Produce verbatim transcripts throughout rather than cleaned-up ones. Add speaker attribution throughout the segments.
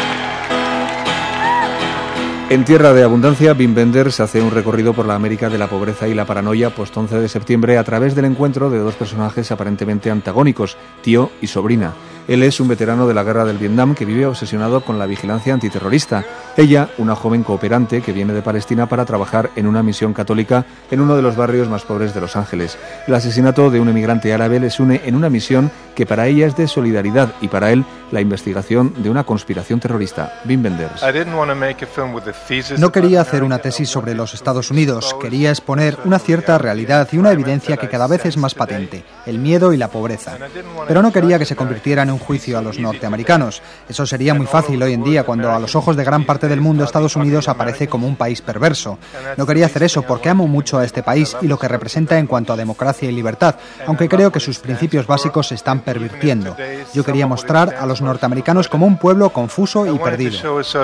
Speaker 1: En Tierra de Abundancia, Wim Wenders hace un recorrido por la América de la pobreza y la paranoia post once de septiembre a través del encuentro de dos personajes aparentemente antagónicos, tío y sobrina. Él es un veterano de la guerra del Vietnam que vive obsesionado con la vigilancia antiterrorista. Ella, una joven cooperante que viene de Palestina para trabajar en una misión católica en uno de los barrios más pobres de Los Ángeles. El asesinato de un emigrante árabe les une en una misión que para ella es de solidaridad y para él la investigación de una conspiración terrorista. Wim Wenders.
Speaker 2: No quería hacer una tesis sobre los Estados Unidos, quería exponer una cierta realidad y una evidencia que cada vez es más patente, el miedo y la pobreza. Pero no quería que se convirtiera en un juicio a los norteamericanos. Eso sería muy fácil hoy en día cuando a los ojos de gran parte del mundo Estados Unidos aparece como un país perverso. No quería hacer eso porque amo mucho a este país y lo que representa en cuanto a democracia y libertad, aunque creo que sus principios básicos se están pervirtiendo. Yo quería mostrar a los norteamericanos como un pueblo confuso y perdido.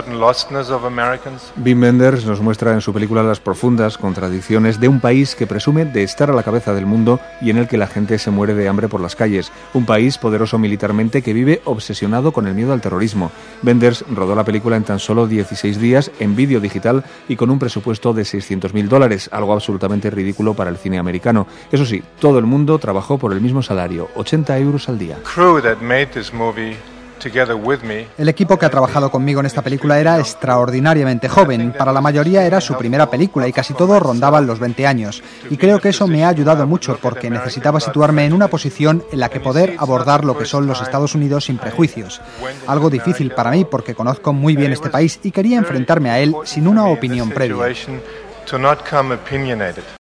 Speaker 1: Wim Wenders nos muestra en su película las profundas contradicciones de un país que presume de estar a la cabeza del mundo y en el que la gente se muere de hambre por las calles. Un país poderoso militarmente que vive obsesionado con el miedo al terrorismo. Wenders rodó la película en tan solo dieciséis días en vídeo digital y con un presupuesto de seiscientos mil dólares, algo absolutamente ridículo para el cine americano. Eso sí, todo el mundo trabajó por el mismo salario, ochenta euros al día.
Speaker 2: El equipo que ha trabajado conmigo en esta película era extraordinariamente joven. Para la mayoría era su primera película y casi todos rondaban los veinte años. Y creo que eso me ha ayudado mucho porque necesitaba situarme en una posición en la que poder abordar lo que son los Estados Unidos sin prejuicios. Algo difícil para mí porque conozco muy bien este país y quería enfrentarme a él sin una opinión previa.